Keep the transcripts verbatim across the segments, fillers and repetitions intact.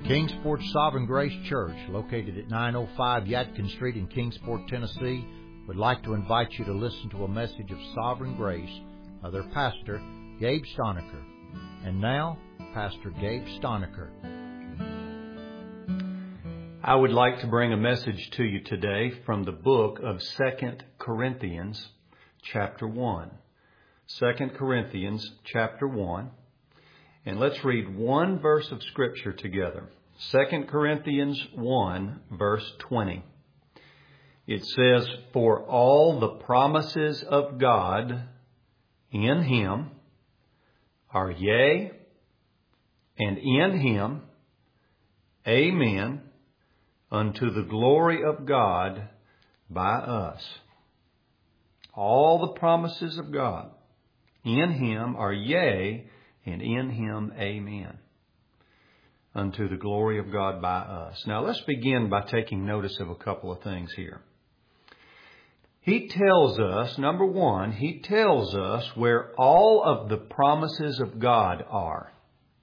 Kingsport Sovereign Grace Church, located at nine oh five Yadkin Street in Kingsport, Tennessee, would like to invite you to listen to a message of Sovereign Grace of their pastor, Gabe Stonecker. And now, Pastor Gabe Stonecker. I would like to bring a message to you today from the book of Second Corinthians, chapter one. Second Corinthians, chapter one. And let's read one verse of Scripture together. Second Corinthians one, verse twenty. It says, "For all the promises of God in Him are yea, and in Him, amen, unto the glory of God by us." All the promises of God in Him are yea, and in Him, amen, unto the glory of God by us. Now let's begin by taking notice of a couple of things here. He tells us, number one, He tells us where all of the promises of God are.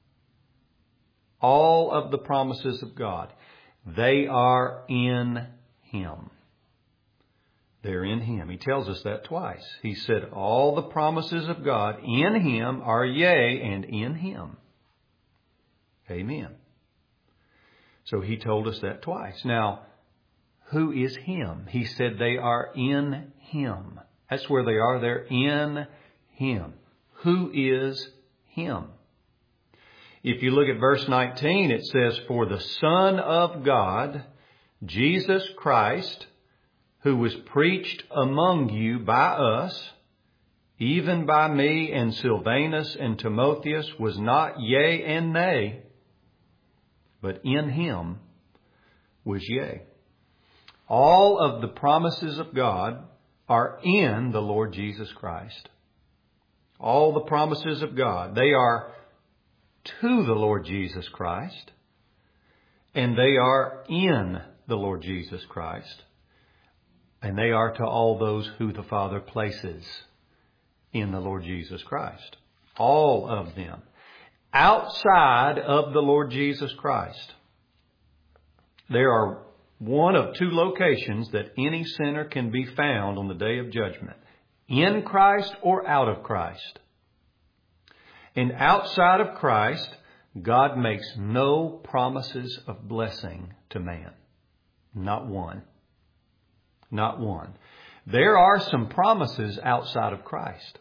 All of the promises of God. They are in Him. They're in Him. He tells us that twice. He said, all the promises of God in Him are yea, and in Him. Amen. So He told us that twice. Now, who is Him? He said they are in Him. That's where they are. They're in Him. Who is Him? If you look at verse nineteen, it says, "For the Son of God, Jesus Christ, who was preached among you by us, even by me and Silvanus and Timotheus, was not yea and nay, but in Him was yea." All of the promises of God are in the Lord Jesus Christ. All the promises of God, they are to the Lord Jesus Christ, and they are in the Lord Jesus Christ. And they are to all those who the Father places in the Lord Jesus Christ. All of them. Outside of the Lord Jesus Christ, there are one of two locations that any sinner can be found on the day of judgment. In Christ or out of Christ. And outside of Christ, God makes no promises of blessing to man. Not one. Not one. There are some promises outside of Christ.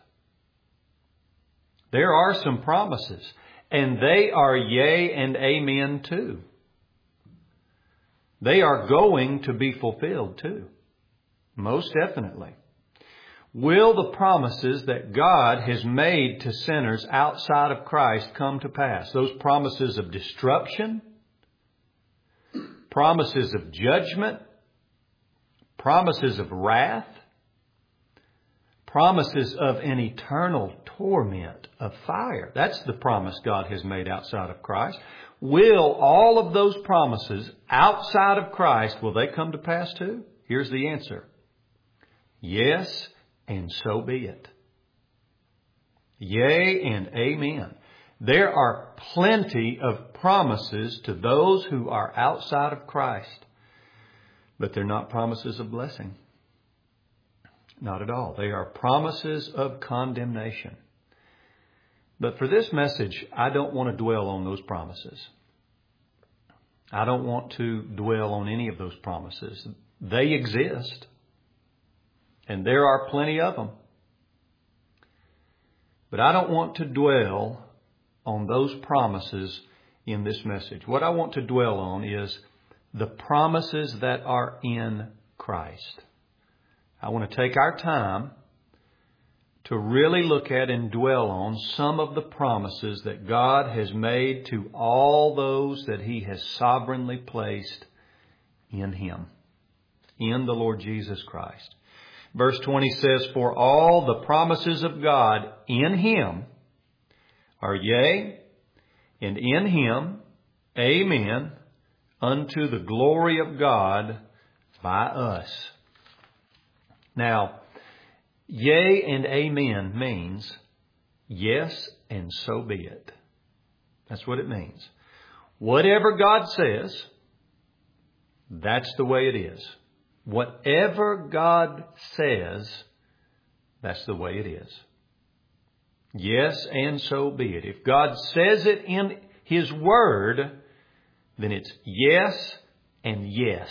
There are some promises. And they are yea and amen too. They are going to be fulfilled too. Most definitely. Will the promises that God has made to sinners outside of Christ come to pass? Those promises of destruction, promises of judgment, promises of wrath, promises of an eternal torment of fire. That's the promise God has made outside of Christ. Will all of those promises outside of Christ, will they come to pass too? Here's the answer. Yes, and so be it. Yea and amen. There are plenty of promises to those who are outside of Christ. But they're not promises of blessing. Not at all. They are promises of condemnation. But for this message, I don't want to dwell on those promises. I don't want to dwell on any of those promises. They exist. And there are plenty of them. But I don't want to dwell on those promises in this message. What I want to dwell on is the promises that are in Christ. I want to take our time to really look at and dwell on some of the promises that God has made to all those that He has sovereignly placed in Him, in the Lord Jesus Christ. Verse twenty says, "For all the promises of God in Him are yea, and in Him, amen, unto the glory of God by us." Now, yea and amen means yes and so be it. That's what it means. Whatever God says, that's the way it is. Whatever God says, that's the way it is. Yes, and so be it. If God says it in His Word, then it's yes and yes.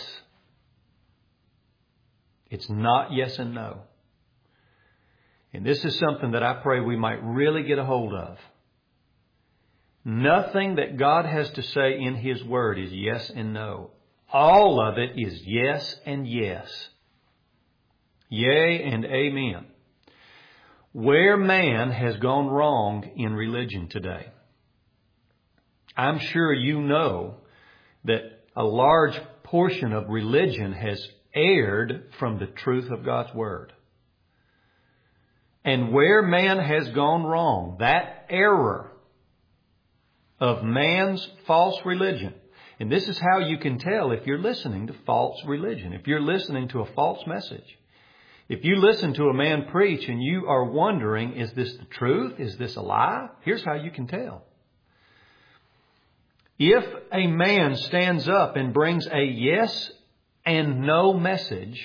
It's not yes and no. And this is something that I pray we might really get a hold of. Nothing that God has to say in His Word is yes and no. All of it is yes and yes. Yea and amen. Where man has gone wrong in religion today, I'm sure you know that a large portion of religion has erred from the truth of God's Word. And where man has gone wrong, that error of man's false religion, and this is how you can tell if you're listening to false religion, if you're listening to a false message. If you listen to a man preach and you are wondering, is this the truth? Is this a lie? Here's how you can tell. If a man stands up and brings a yes and no message,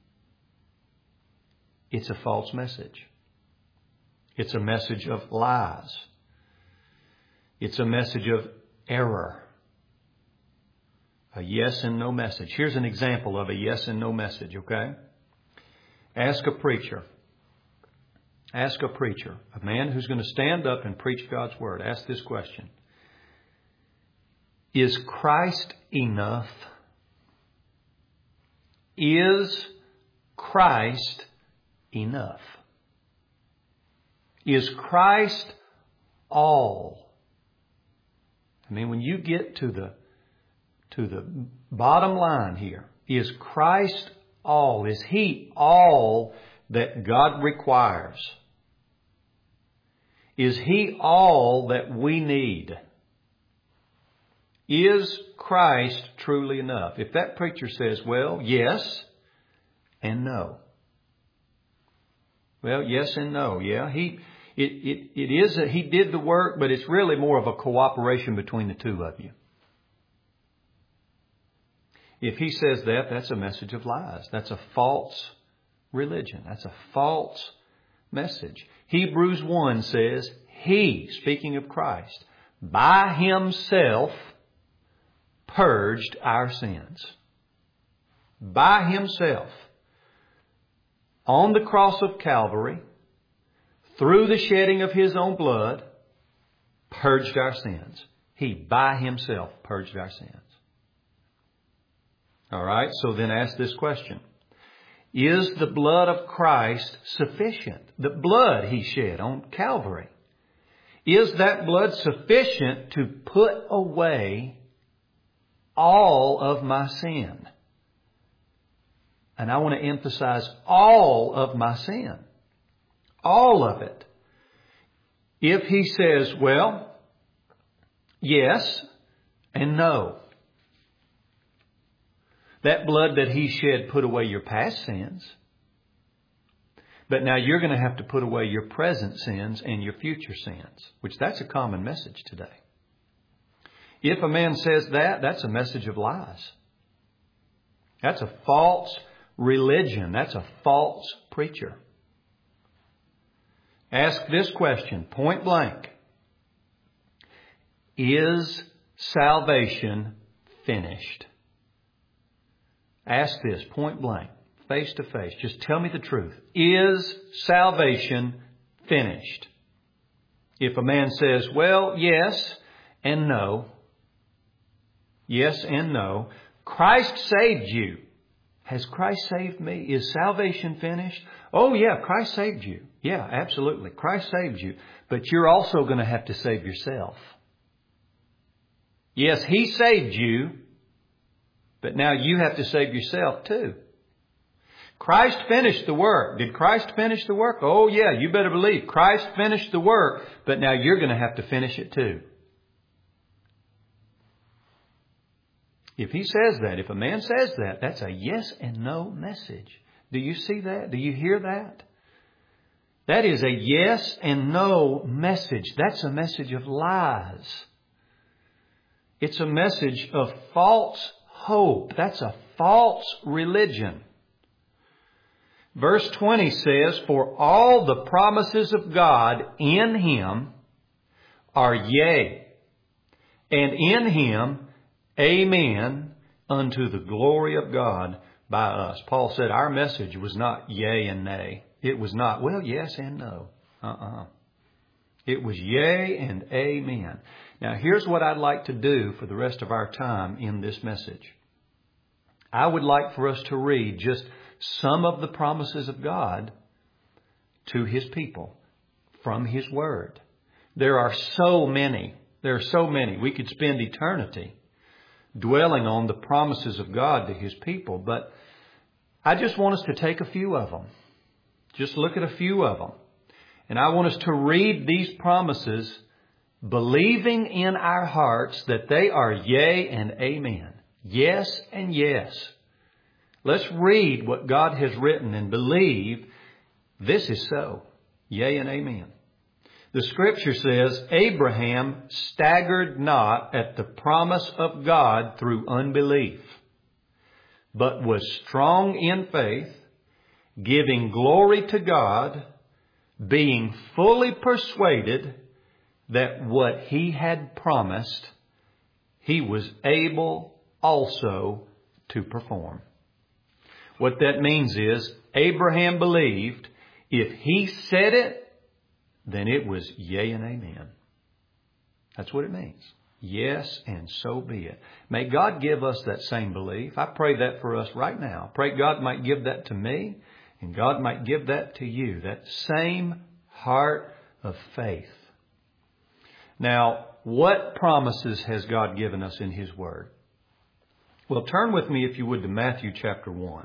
it's a false message. It's a message of lies. It's a message of error. A yes and no message. Here's an example of a yes and no message, okay? Ask a preacher. Ask a preacher, a man who's going to stand up and preach God's Word. Ask this question. Is Christ enough? Is Christ enough? Is Christ all? I mean, when you get to the to the bottom line here, is Christ all? Is He all that God requires? Is He all that we need? Is Christ truly enough? If that preacher says, well, yes and no. Well, yes and no. Yeah, he it it, it is a, He did the work, but it's really more of a cooperation between the two of you. If he says that, that's a message of lies. That's a false religion. That's a false message. Hebrews one says, He, speaking of Christ, by Himself purged our sins. By Himself. On the cross of Calvary, through the shedding of His own blood, purged our sins. He, by Himself, purged our sins. All right, so then ask this question. Is the blood of Christ sufficient? The blood He shed on Calvary. Is that blood sufficient to put away all of my sin? And I want to emphasize all of my sin. All of it. If He says, well, yes and no. That blood that He shed put away your past sins. But now you're going to have to put away your present sins and your future sins, which that's a common message today. If a man says that, that's a message of lies. That's a false religion. That's a false preacher. Ask this question, point blank. Is salvation finished? Ask this, point blank, face to face. Just tell me the truth. Is salvation finished? If a man says, well, yes and no. Yes and no. Christ saved you. Has Christ saved me? Is salvation finished? Oh, yeah, Christ saved you. Yeah, absolutely. Christ saved you. But you're also going to have to save yourself. Yes, He saved you. But now you have to save yourself too. Christ finished the work. Did Christ finish the work? Oh yeah, you better believe. Christ finished the work, but now you're going to have to finish it too. If he says that, if a man says that, that's a yes and no message. Do you see that? Do you hear that? That is a yes and no message. That's a message of lies. It's a message of false hope. That's a false religion. Verse twenty says, "For all the promises of God in Him are yea, and in Him amen unto the glory of God by us." Paul said our message was not yea and nay. It was not, well, yes and no. Uh-uh. It was yea and amen. Now, here's what I'd like to do for the rest of our time in this message. I would like for us to read just some of the promises of God to His people from His Word. There are so many. There are so many. We could spend eternity dwelling on the promises of God to His people, but I just want us to take a few of them. Just look at a few of them. And I want us to read these promises believing in our hearts that they are yea and amen. Yes and yes. Let's read what God has written and believe this is so. Yea and amen. The Scripture says, "Abraham staggered not at the promise of God through unbelief, but was strong in faith, giving glory to God, being fully persuaded that what he had promised, he was able also to perform." What that means is Abraham believed if he said it, then it was yea and amen. That's what it means. Yes, and so be it. May God give us that same belief. I pray that for us right now. I pray God might give that to me, and God might give that to you, that same heart of faith. Now, what promises has God given us in His Word? Well, turn with me, if you would, to Matthew chapter one.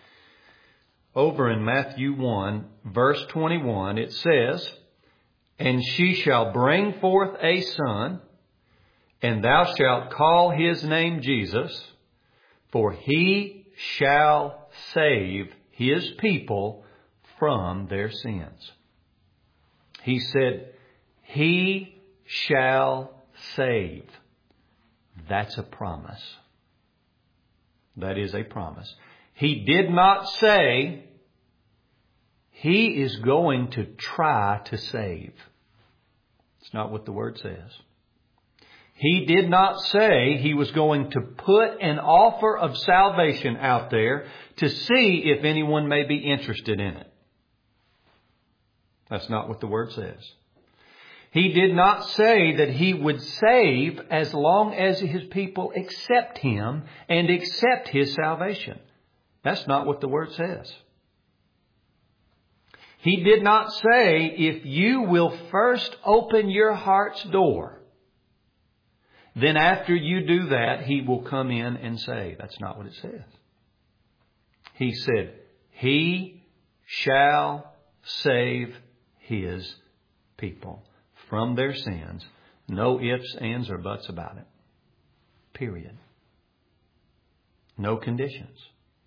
Over in Matthew one, verse twenty-one, it says, "And she shall bring forth a son, and thou shalt call his name Jesus, for he shall save his people from their sins." He said, he shall save. That's a promise. That is a promise. He did not say he is going to try to save. It's not what the Word says. He did not say he was going to put an offer of salvation out there to see if anyone may be interested in it. That's not what the Word says. He did not say that he would save as long as his people accept him and accept his salvation. That's not what the Word says. He did not say if you will first open your heart's door, then after you do that, he will come in and save. That's not what it says. He said, he shall save his people from their sins. No ifs, ands, or buts about it. Period. No conditions.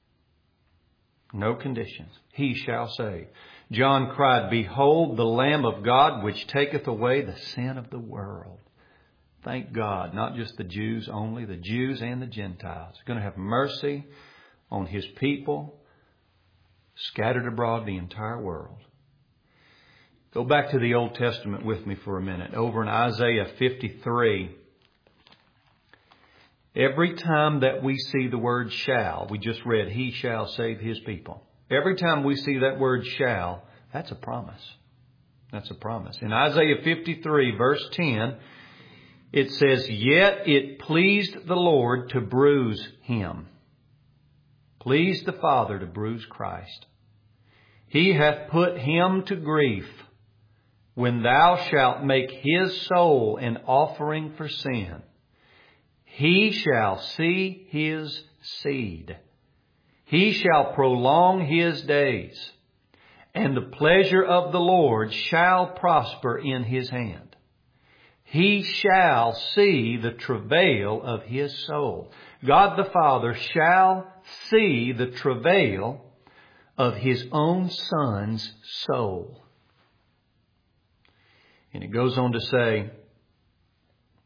No conditions. He shall save. John cried, "Behold the Lamb of God, which taketh away the sin of the world." Thank God, not just the Jews only, the Jews and the Gentiles. He's going to have mercy on His people scattered abroad the entire world. Go back to the Old Testament with me for a minute. Over in Isaiah fifty-three, every time that we see the word shall, we just read, he shall save his people. Every time we see that word shall, that's a promise. That's a promise. In Isaiah fifty-three, verse ten, it says, "Yet it pleased the Lord to bruise him." Pleased the Father to bruise Christ. "He hath put him to grief. When thou shalt make his soul an offering for sin, he shall see his seed. He shall prolong his days, and the pleasure of the Lord shall prosper in his hand. He shall see the travail of his soul." God the Father shall see the travail of His own Son's soul. And it goes on to say,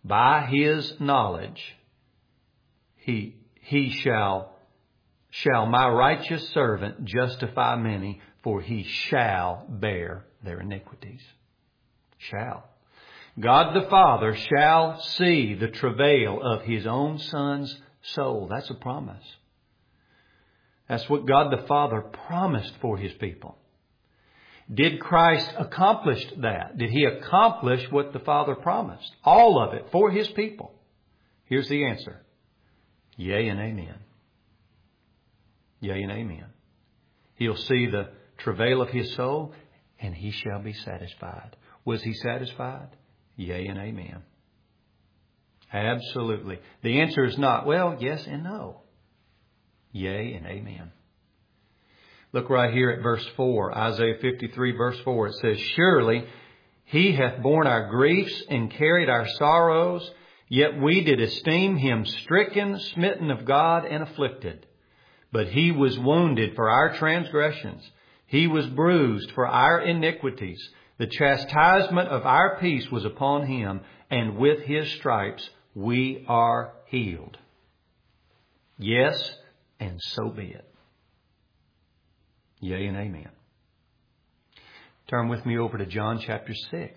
by His knowledge, He, he shall, shall my righteous servant justify many, for he shall bear their iniquities. Shall. God the Father shall see the travail of His own Son's soul. That's a promise. That's what God the Father promised for His people. Did Christ accomplish that? Did He accomplish what the Father promised? All of it for His people? Here's the answer. Yea and amen. Yea and amen. He'll see the travail of His soul, and He shall be satisfied. Was He satisfied? Yea and amen. Absolutely. The answer is not, well, yes and no. Yea and amen. Look right here at verse four. Isaiah fifty-three verse four. It says, surely He hath borne our griefs and carried our sorrows, yet we did esteem Him stricken, smitten of God, and afflicted. But He was wounded for our transgressions. He was bruised for our iniquities. The chastisement of our peace was upon Him, and with His stripes we are healed. Yes, and so be it. Yea and amen. Turn with me over to John chapter six.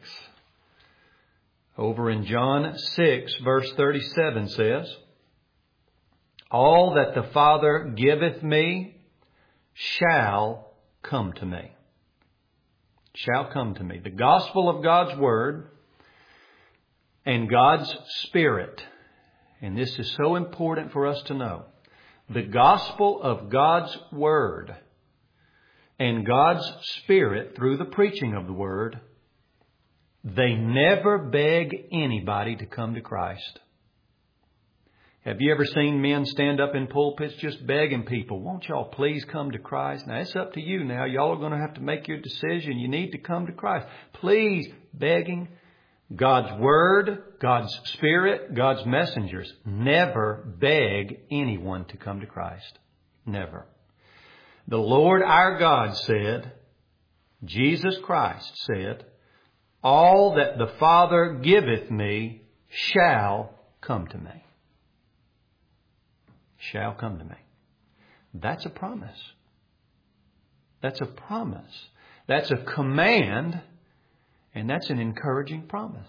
Over in John six, verse thirty-seven says, all that the Father giveth me shall come to me. Shall come to me. The gospel of God's Word and God's Spirit. And this is so important for us to know. The gospel of God's Word and God's Spirit through the preaching of the Word, they never beg anybody to come to Christ. Have you ever seen men stand up in pulpits just begging people, won't y'all please come to Christ? Now, it's up to you now. Y'all are going to have to make your decision. You need to come to Christ. Please, begging. God's Word, God's Spirit, God's messengers never beg anyone to come to Christ. Never. The Lord our God said, Jesus Christ said, all that the Father giveth me shall come to me. Shall come to me. That's a promise. That's a promise. That's a command, and that's an encouraging promise.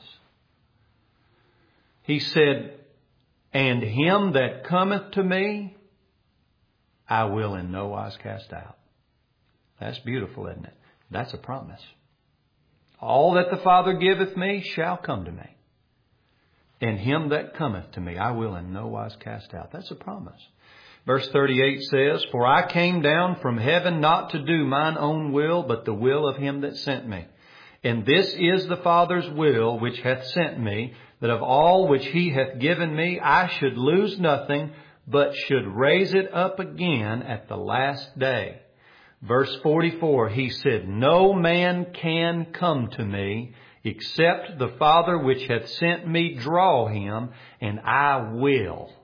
He said, and him that cometh to me, I will in no wise cast out. That's beautiful, isn't it? That's a promise. All that the Father giveth me shall come to me. And him that cometh to me, I will in no wise cast out. That's a promise. Verse thirty-eight says, for I came down from heaven not to do mine own will, but the will of him that sent me. And this is the Father's will which hath sent me, that of all which He hath given me, I should lose nothing, but should raise it up again at the last day. Verse forty-four, He said, no man can come to me, except the Father which hath sent me draw him, and I will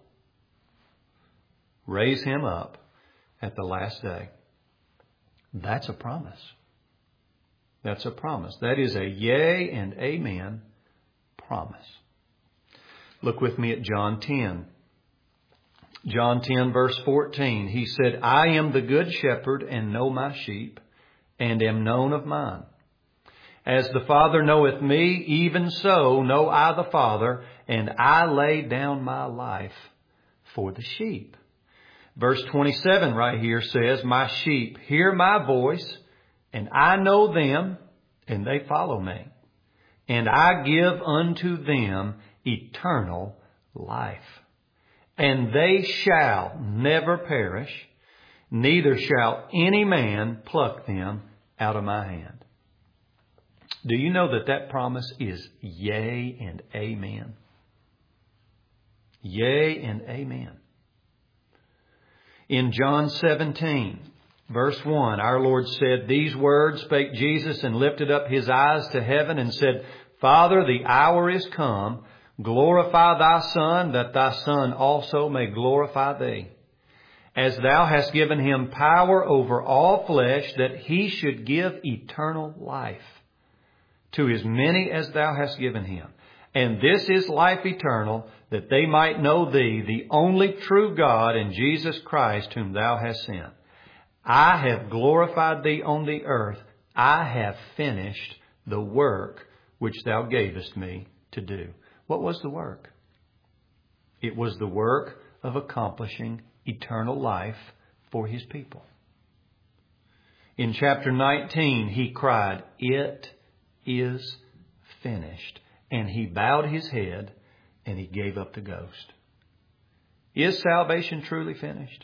raise him up at the last day. That's a promise. That's a promise. That is a yea and amen promise. Look with me at John ten. John ten verse fourteen. He said, I am the good shepherd and know my sheep, and am known of mine. As the Father knoweth me, even so know I the Father, and I lay down my life for the sheep. Verse twenty-seven right here says, my sheep hear my voice, and I know them, and they follow me. And I give unto them eternal life. And they shall never perish, neither shall any man pluck them out of my hand. Do you know that that promise is yea and amen? Yea and amen. In John seventeen, verse one, our Lord said, these words spake Jesus and lifted up His eyes to heaven and said, Father, the hour is come. Glorify Thy Son, that Thy Son also may glorify Thee. As Thou hast given Him power over all flesh, that He should give eternal life to as many as Thou hast given Him. And this is life eternal, that they might know Thee, the only true God, and Jesus Christ, whom Thou hast sent. I have glorified Thee on the earth. I have finished the work which Thou gavest me to do. What was the work? It was the work of accomplishing eternal life for His people. In chapter nineteen, He cried, "It is finished." And He bowed His head and He gave up the ghost. Is salvation truly finished?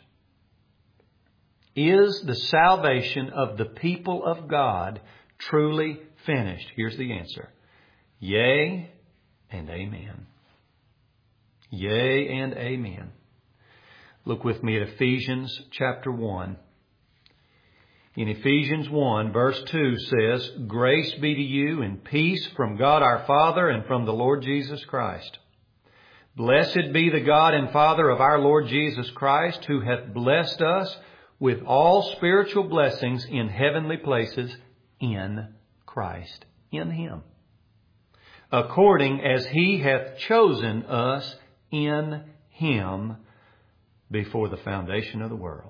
Is the salvation of the people of God truly finished? Here's the answer. Yea and amen. Yea and amen. Look with me at Ephesians chapter one. In Ephesians one, verse two says, "Grace be to you and peace from God our Father and from the Lord Jesus Christ. Blessed be the God and Father of our Lord Jesus Christ, who hath blessed us with all spiritual blessings in heavenly places in Christ," in Him, "according as He hath chosen us in Him before the foundation of the world."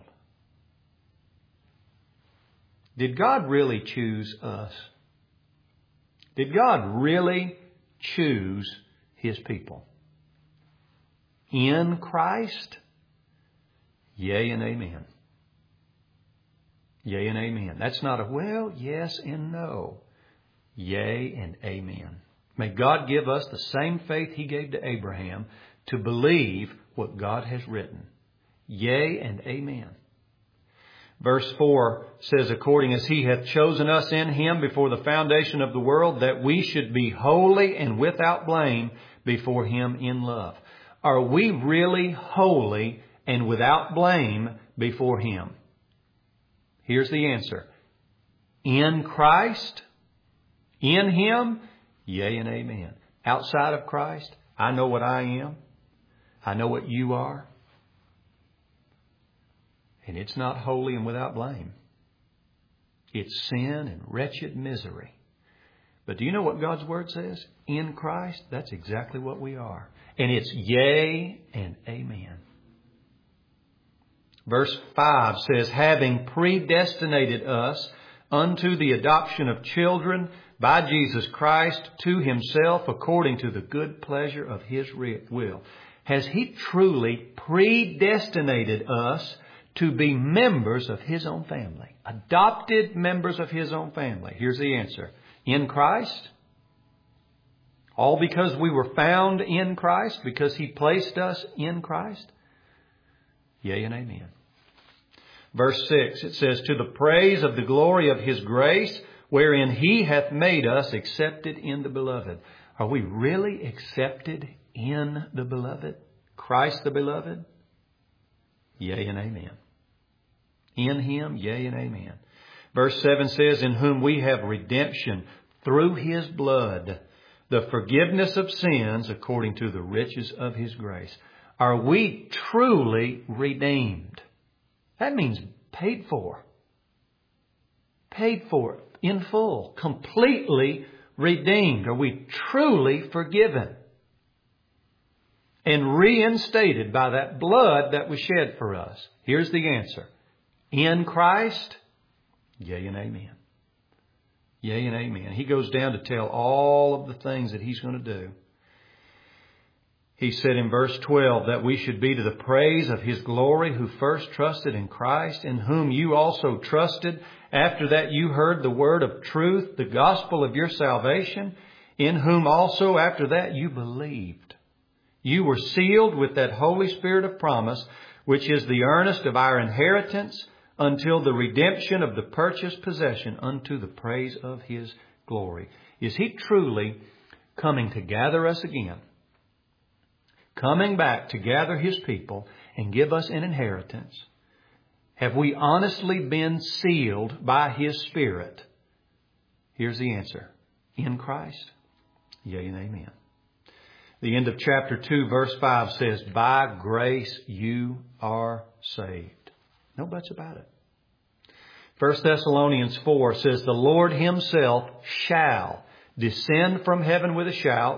Did God really choose us? Did God really choose His people? In Christ? Yea and amen. Yea and amen. That's not a well, yes and no. Yea and amen. May God give us the same faith He gave to Abraham to believe what God has written. Yea and amen. Verse four says, "According as He hath chosen us in Him before the foundation of the world, that we should be holy and without blame before Him in love." Are we really holy and without blame before Him? Here's the answer. In Christ? In Him? Yea and amen. Outside of Christ? I know what I am. I know what you are. And it's not holy and without blame. It's sin and wretched misery. But do you know what God's Word says? In Christ, that's exactly what we are. And it's yea and amen. Verse five says, "Having predestinated us unto the adoption of children by Jesus Christ to Himself according to the good pleasure of His will." Has He truly predestinated us to be members of His own family? Adopted members of His own family. Here's the answer. In Christ? All because we were found in Christ? Because He placed us in Christ? Yea and amen. Verse six, it says, "To the praise of the glory of His grace, wherein He hath made us accepted in the Beloved." Are we really accepted in the Beloved? Christ the Beloved? Yea and amen. In Him, yea and amen. Verse seven says, "In whom we have redemption through His blood, the forgiveness of sins according to the riches of His grace." Are we truly redeemed? That means paid for. Paid for in full. Completely redeemed. Are we truly forgiven? And reinstated by that blood that was shed for us? Here's the answer. In Christ? Yea and amen. Yea and amen. He goes down to tell all of the things that He's going to do. He said in verse twelve that we should be to the praise of His glory, who first trusted in Christ, in whom you also trusted. After that you heard the word of truth, the gospel of your salvation, in whom also after that you believed. You were sealed with that Holy Spirit of promise, which is the earnest of our inheritance until the redemption of the purchased possession unto the praise of His glory. Is He truly coming to gather us again? Coming back to gather His people and give us an inheritance? Have we honestly been sealed by His Spirit? Here's the answer. In Christ? Yea and amen. The end of chapter two, verse five says, "By grace you are saved." No buts about it. First Thessalonians four says, "The Lord Himself shall descend from heaven with a shout,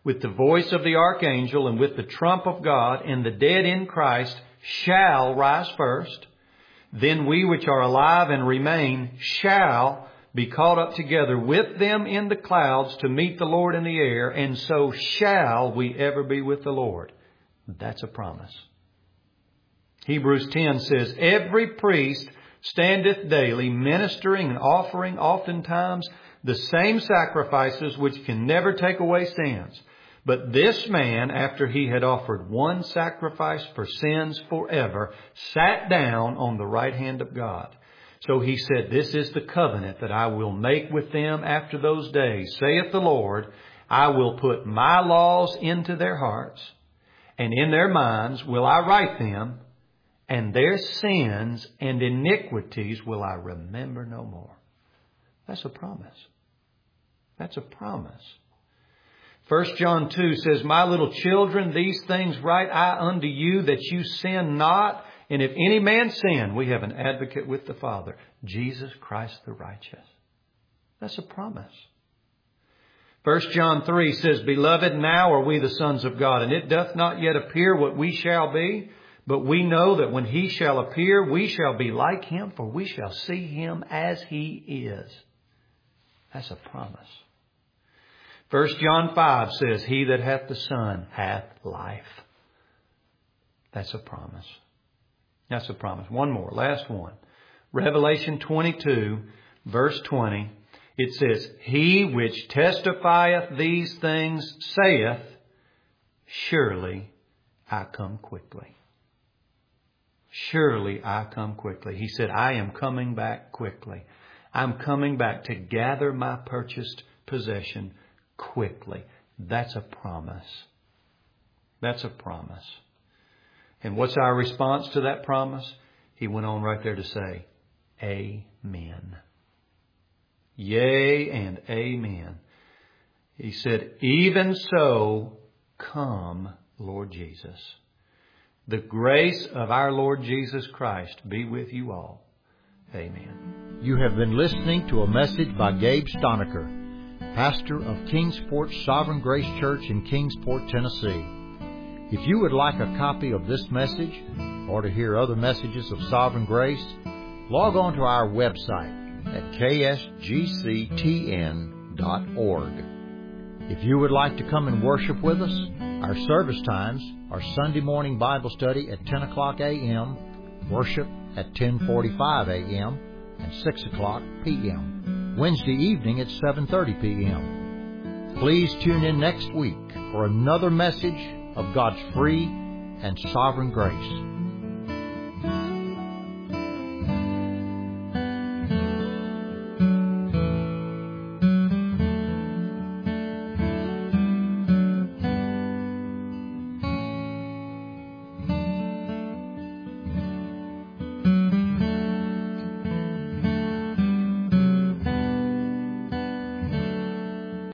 with the voice of the archangel and with the trump of God, and the dead in Christ shall rise first. Then we which are alive and remain shall be caught up together with them in the clouds to meet the Lord in the air, and so shall we ever be with the Lord. That's a promise. Hebrews ten says, every priest standeth daily, ministering and offering oftentimes the same sacrifices which can never take away sins. But this man, after he had offered one sacrifice for sins forever, sat down on the right hand of God. So he said, this is the covenant that I will make with them after those days, saith the Lord. I will put my laws into their hearts, and in their minds will I write them, and their sins and iniquities will I remember no more. That's a promise. That's a promise. First John two says, my little children, these things write I unto you, that you sin not. And if any man sin, we have an advocate with the Father, Jesus Christ the righteous. That's a promise. First John three says, beloved, now are we the sons of God, and it doth not yet appear what we shall be. But we know that when he shall appear, we shall be like him, for we shall see him as he is. That's a promise. First John five says, he that hath the Son hath life. That's a promise. That's a promise. One more, last one. Revelation twenty-two, verse twenty. It says, he which testifieth these things saith, surely I come quickly. Surely I come quickly. He said, I am coming back quickly. I'm coming back to gather my purchased possession quickly. That's a promise. That's a promise. And what's our response to that promise? He went on right there to say, amen. Yea and amen. He said, even so, come, Lord Jesus. The grace of our Lord Jesus Christ be with you all. Amen. You have been listening to a message by Gabe Stoniker, pastor of Kingsport Sovereign Grace Church in Kingsport, Tennessee. If you would like a copy of this message or to hear other messages of Sovereign Grace, log on to our website at k s g c t n dot org. If you would like to come and worship with us, our service times are Sunday morning Bible study at ten o'clock a.m., worship at ten forty-five a.m., and six o'clock p.m. Wednesday evening at seven thirty p.m. Please tune in next week for another message of God's free and sovereign grace.